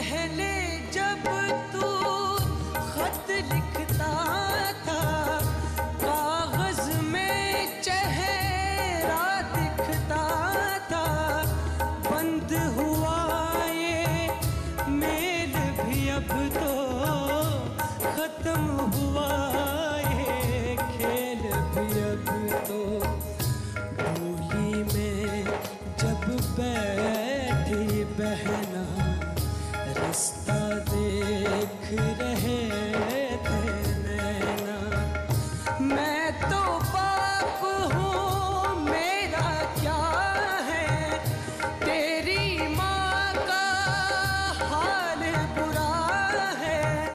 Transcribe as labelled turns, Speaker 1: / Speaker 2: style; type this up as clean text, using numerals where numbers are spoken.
Speaker 1: पहले जब तू खत लिखता था, कागज में चेहरा दिखता था। बंद हुआ ये मेल भी अब तो, खत्म हुआ ये खेल भी अब तो। डोली में जब बैठी बहना, रास्ता देख रही